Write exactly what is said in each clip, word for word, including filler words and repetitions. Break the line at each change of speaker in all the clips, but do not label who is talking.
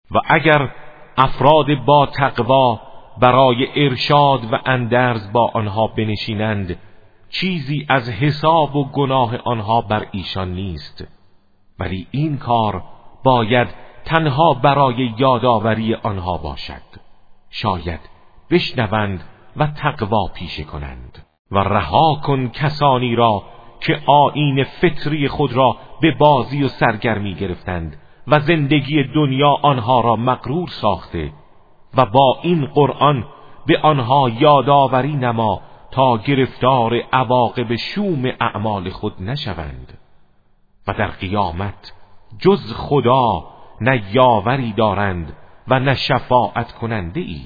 و اگر افراد با تقوا برای ارشاد و اندرز با آنها بنشینند، چیزی از حساب و گناه آنها بر ایشان نیست، ولی این کار باید تنها برای یادآوری آنها باشد، شاید بشنوند و تقوا پیشه کنند. و رها کن کسانی را که آیین فطری خود را به بازی و سرگرمی گرفتند و زندگی دنیا آنها را مغرور ساخته، و با این قرآن به آنها یادآوری نما تا گرفتار عواقب شوم اعمال خود نشوند. و در قیامت جز خدا نه یاوری دارند و نه شفاعت کننده ای.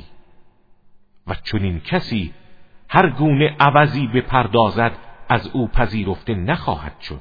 و چنین کسی هر گونه عوضی بپردازد از او پذیرفته نخواهد شد.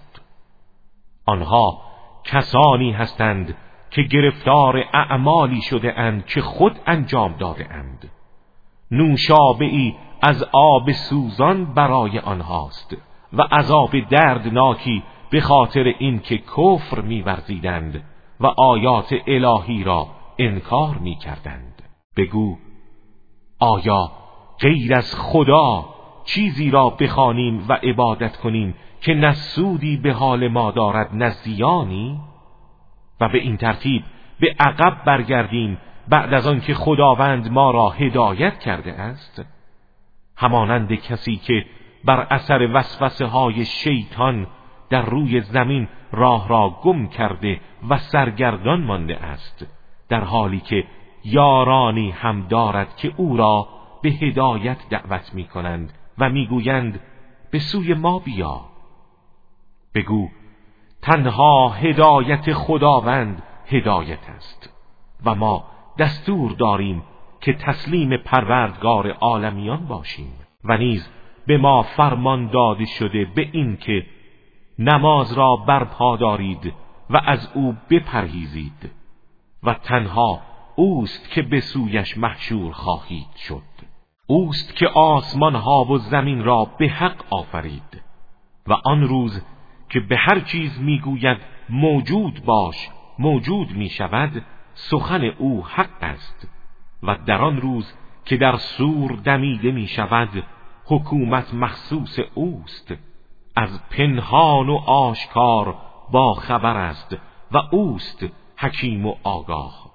آنها کسانی هستند که گرفتار اعمالی شده اند که خود انجام داده اند. نوشابه‌ای از آب سوزان برای آنهاست و عذاب دردناکی به خاطر اینکه کفر می‌ورزیدند و آیات الهی را انکار می‌کردند. بگو آیا غیر از خدا چیزی را بخوانیم و عبادت کنیم که نه سودی به حال ما دارد نه زیانی؟ و به این ترتیب به عقب برگردیم بعد از آن که خداوند ما را هدایت کرده است؟ همانند کسی که بر اثر وسوسه های شیطان در روی زمین راه را گم کرده و سرگردان مانده است، در حالی که یارانی هم دارد که او را به هدایت دعوت می کنند و می گویند به سوی ما بیا. بگو تنها هدایت خداوند هدایت است و ما دستور داریم که تسلیم پروردگار عالمیان باشیم. و نیز به ما فرمان داده شده به این که نماز را برپا دارید و از او بپرهیزید و تنها اوست که به سویش محشور خواهید شد. اوست که آسمان ها و زمین را به حق آفرید و آن روز که به هر چیز میگوید موجود باش موجود می شود، سخن او حق است. و در آن روز که در صور دمیده می شود، حکومت مخصوص اوست، از پنهان و آشکار با خبر است و اوست حکیم و آگاه.